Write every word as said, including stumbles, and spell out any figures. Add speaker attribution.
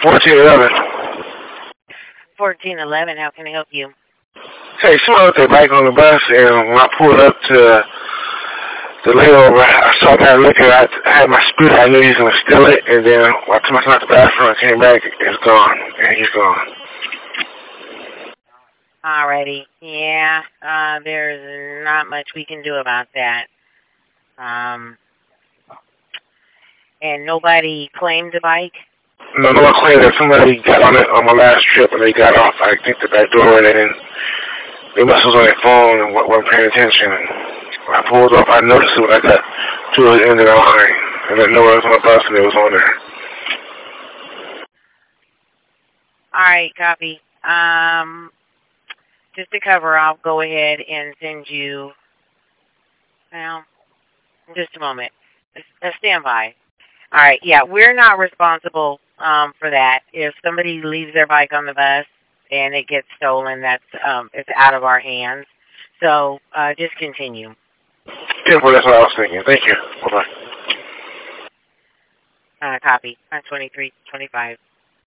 Speaker 1: fourteen eleven.
Speaker 2: fourteen eleven, how can I help you?
Speaker 1: Hey, someone with their bike on the bus, and when I pulled up to the layover, I saw that liquor. I, I had my scooter. I knew he was going to steal it, and then when I took myself out the bathroom and came back, it's gone, and he's gone.
Speaker 2: Alrighty, yeah, uh, there's not much we can do about that. Um, and nobody claimed the bike?
Speaker 1: No, no one claimed that. Somebody got on it on my last trip, and they got off, I think, the back door, and then they must have was on their phone and weren't paying attention. When I pulled off, I noticed it when I got to the end of the line, and then no one was on the bus, and it was on there.
Speaker 2: Alright, copy. Um... Just to cover, I'll go ahead and send you, well, just a moment. Just stand by. All right, yeah, we're not responsible um, for that. If somebody leaves their bike on the bus and it gets stolen, that's um, it's out of our hands. So uh, just continue.
Speaker 1: Yeah, well, that's what I was thinking. Thank you. Bye-bye.
Speaker 2: Uh, copy. twenty-three twenty-five.